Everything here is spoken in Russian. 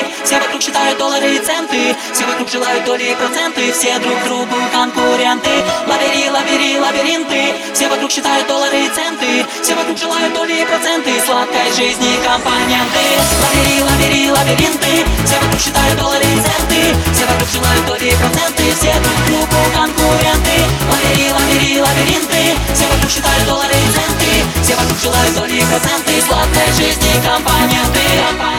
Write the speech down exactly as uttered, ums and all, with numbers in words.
Все вокруг считают доллары и центы, все вокруг желают доли и проценты, все друг другу конкуренты. Лабери, лабери, лабиринты, все вокруг считают доллары и центы, все вокруг желают доли и проценты, сладкой жизни компоненты. Лабери, лабери, лабиринты, все вокруг считают доллары и центы, все вокруг желают доли и проценты, все друг другу конкуренты. Лабери, лабери, лабиринты, все вокруг считают доллары и центы, все вокруг желают доли и проценты, сладкой жизни компоненты.